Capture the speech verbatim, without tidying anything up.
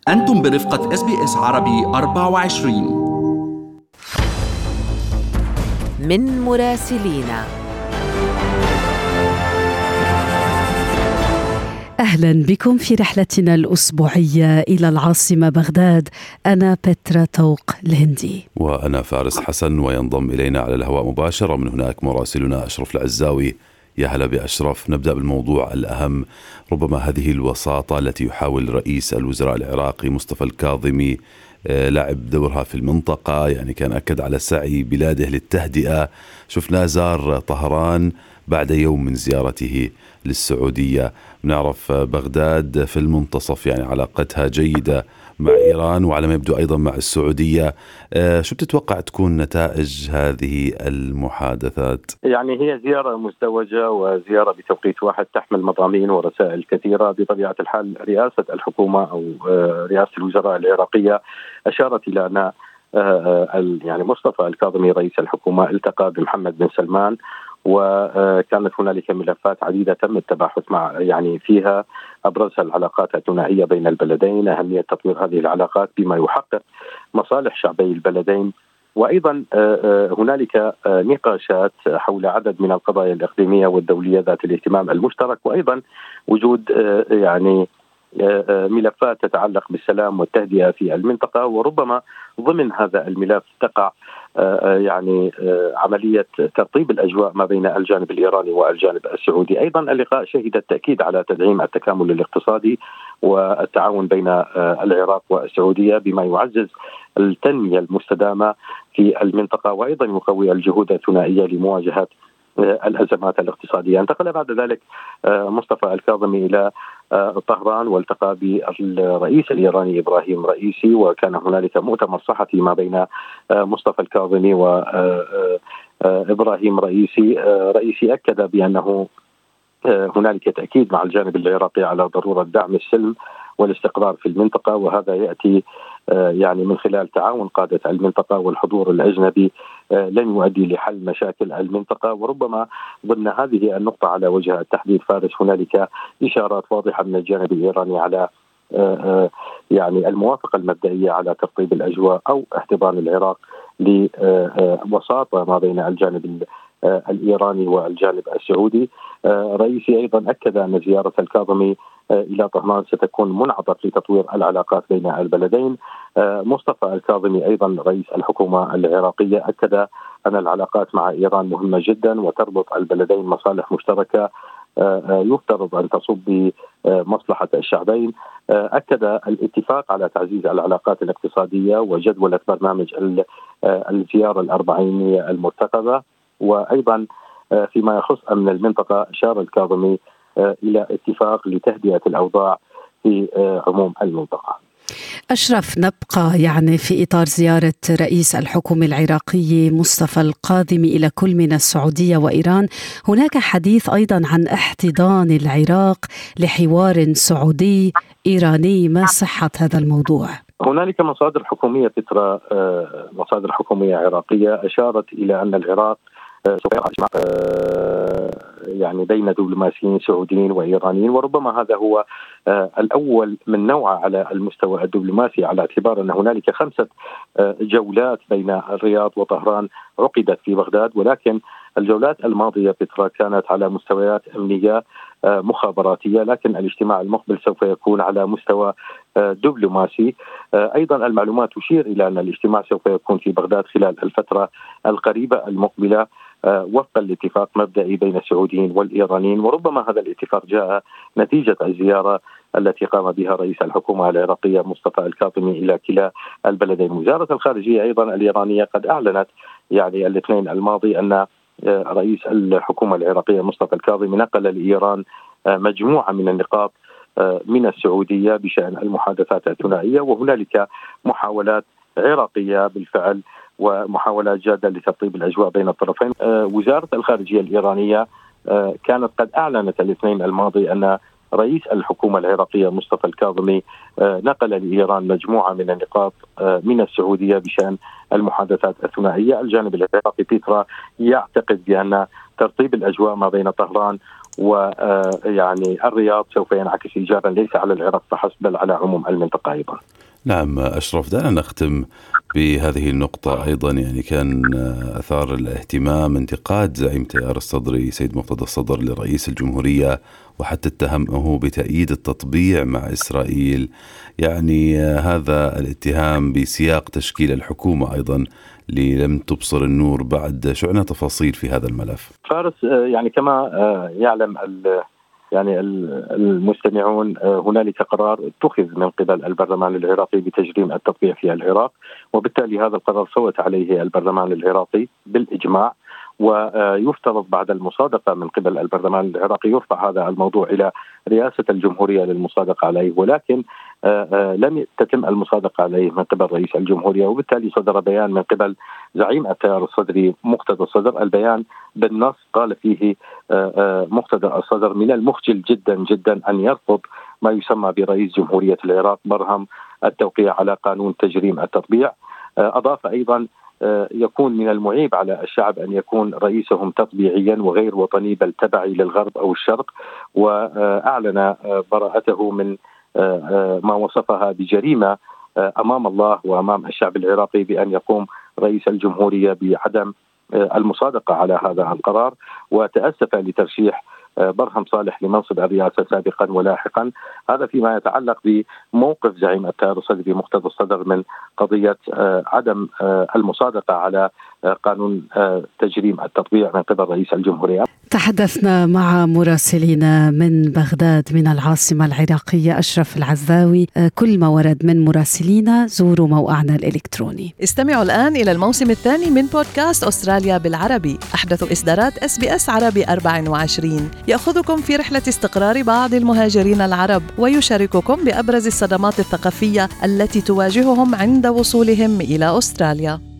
أنتم برفقة إس بي إس عربي أربعة وعشرين. من مراسلينا. أهلا بكم في رحلتنا الأسبوعية إلى العاصمة بغداد. أنا بترا طوق الهندي وأنا فارس حسن، وينضم إلينا على الهواء مباشرة من هناك مراسلنا أشرف العزاوي. يا هلا بأشرف. نبدأ بالموضوع الأهم، ربما هذه الوساطة التي يحاول رئيس الوزراء العراقي مصطفى الكاظمي لعب دورها في المنطقة، يعني كان أكد على سعي بلاده للتهدئة. شفنا زار طهران بعد يوم من زيارته للسعودية. نعرف بغداد في المنتصف، يعني علاقتها جيدة مع إيران وعلى ما يبدو أيضا مع السعودية. شو بتتوقع تكون نتائج هذه المحادثات؟ يعني هي زيارة مزدوجة وزيارة بتوقيت واحد تحمل مضامين ورسائل كثيرة. بطبيعة الحال رئاسة الحكومة أو رئاسة الوزراء العراقية أشارت إلى أن يعني مصطفى الكاظمي رئيس الحكومة التقى بمحمد بن سلمان، وكانت هنالك ملفات عديدة تم التباحث مع يعني فيها أبرزها العلاقات الثنائية بين البلدين، أهمية تطوير هذه العلاقات بما يحقق مصالح شعبي البلدين، وأيضا هنالك نقاشات حول عدد من القضايا الإقليمية والدولية ذات الاهتمام المشترك، وأيضا وجود يعني ملفات تتعلق بالسلام والتهدئة في المنطقة. وربما ضمن هذا الملف تقع يعني عملية ترطيب الأجواء ما بين الجانب الإيراني والجانب السعودي. أيضا اللقاء شهد التأكيد على تدعيم التكامل الاقتصادي والتعاون بين العراق والسعودية بما يعزز التنمية المستدامة في المنطقة، وأيضا يقوي الجهود الثنائية لمواجهة الأزمات الاقتصادية. انتقل بعد ذلك مصطفى الكاظمي إلى طهران والتقى بالرئيس الإيراني إبراهيم رئيسي، وكان هنالك مؤتمر صحفي ما بين مصطفى الكاظمي وإبراهيم رئيسي. رئيسي أكد بأنه هنالك تأكيد مع الجانب العراقي على ضرورة دعم السلم والاستقرار في المنطقة، وهذا يأتي يعني من خلال تعاون قادة المنطقة، والحضور الأجنبي لن يؤدي لحل مشاكل المنطقة. وربما ضمن هذه النقطة على وجه التحديد فارس هنالك إشارات واضحة من الجانب الإيراني على يعني الموافقة المبدئية على ترطيب الأجواء أو احتضان العراق لوساطة ما بين الجانب الإيراني والجانب السعودي. رئيسي أيضا أكد أن زيارة الكاظمي إلى طهران ستكون منعطف لتطوير العلاقات بين البلدين. مصطفى الكاظمي أيضا رئيس الحكومة العراقية أكد أن العلاقات مع إيران مهمة جدا وتربط البلدين مصالح مشتركة يفترض أن تصب بمصلحة الشعبين. أكد الاتفاق على تعزيز العلاقات الاقتصادية وجدولة برنامج الزيارة الأربعينية المرتقبة. وأيضا فيما يخص أمن المنطقة أشار الكاظمي إلى اتفاق لتهدئة الأوضاع في عموم المنطقة. أشرف، نبقى يعني في إطار زيارة رئيس الحكومة العراقي مصطفى الكاظمي إلى كل من السعودية وإيران. هناك حديث أيضا عن احتضان العراق لحوار سعودي إيراني. ما صحة هذا الموضوع؟ هنالك مصادر حكومية تترى مصادر حكومية عراقية أشارت إلى أن العراق سوف يجمع يعني بين دبلوماسيين سعوديين وإيرانيين، وربما هذا هو الأول من نوعه على المستوى الدبلوماسي، على اعتبار أن هنالك خمسة جولات بين الرياض وطهران عقدت في بغداد، ولكن الجولات الماضية بترى كانت على مستويات أمنية مخابراتية، لكن الاجتماع المقبل سوف يكون على مستوى دبلوماسي. أيضا المعلومات تشير إلى أن الاجتماع سوف يكون في بغداد خلال الفترة القريبة المقبلة وفقا لاتفاق مبدئي بين السعوديين والإيرانيين، وربما هذا الاتفاق جاء نتيجة الزيارة التي قام بها رئيس الحكومة العراقية مصطفى الكاظمي إلى كلا البلدين. وزارة الخارجية أيضا الإيرانية قد أعلنت يعني الاثنين الماضي أن رئيس الحكومة العراقية مصطفى الكاظمي نقل لإيران مجموعة من النقاط من السعودية بشأن المحادثات الثنائية، وهنالك محاولات عراقية بالفعل ومحاولات جادة لترطيب الأجواء بين الطرفين. وزارة الخارجية الإيرانية كانت قد أعلنت الاثنين الماضي أن رئيس الحكومة العراقية مصطفى الكاظمي نقل لإيران مجموعة من النقاط من السعودية بشأن المحادثات الثنائية. الجانب العراقي بيترا يعتقد بأن ترطيب الأجواء ما بين طهران ويعني الرياض سوف ينعكس إيجابا ليس على العراق فحسب بل على عموم المنطقة أيضا. نعم أشرف، دعنا نختم بهذه النقطة أيضا. يعني كان أثار الاهتمام انتقاد زعيم تيار الصدري سيد مقتدى الصدر لرئيس الجمهورية، وحتى اتهمه بتأييد التطبيع مع إسرائيل. يعني هذا الاتهام بسياق تشكيل الحكومة أيضا اللي لم تبصر النور بعد. شو عنا تفاصيل في هذا الملف؟ فارس، يعني كما يعلم يعني المستمعون هنالك قرار اتخذ من قبل البرلمان العراقي بتجريم التطبيع في العراق، وبالتالي هذا القرار صوت عليه البرلمان العراقي بالإجماع، ويفترض بعد المصادقة من قبل البرلمان العراقي يرفع هذا الموضوع إلى رئاسة الجمهورية للمصادقة عليه، ولكن لم تتم المصادقة عليه من قبل رئيس الجمهورية، وبالتالي صدر بيان من قبل زعيم التيار الصدري مقتدى الصدر. البيان بالنص قال فيه مقتدى الصدر: من المخجل جدا جدا أن يرفض ما يسمى برئيس جمهورية العراق برهم التوقيع على قانون تجريم التطبيع. أضاف أيضا: يكون من المعيب على الشعب أن يكون رئيسهم تطبيعيا وغير وطني بل تبعي للغرب أو الشرق، وأعلن براءته من ما وصفها بجريمة أمام الله وأمام الشعب العراقي بأن يقوم رئيس الجمهورية بعدم المصادقة على هذا القرار، وتأسف لترشيح برهم صالح لمنصب الرئاسة سابقا ولاحقا. هذا فيما يتعلق بموقف زعيم التيار الصدري مقتدى الصدر من قضية عدم المصادقة على قانون تجريم التطبيع من قبل رئيس الجمهورية. تحدثنا مع مراسلين من بغداد من العاصمة العراقية أشرف العزاوي. كل ما ورد من مراسلين زوروا موقعنا الإلكتروني. استمعوا الآن إلى الموسم الثاني من بودكاست أستراليا بالعربي، أحدث إصدارات إس بي إس عربي أربعة وعشرين، يأخذكم في رحلة استقرار بعض المهاجرين العرب ويشارككم بأبرز الصدمات الثقافية التي تواجههم عند وصولهم إلى أستراليا.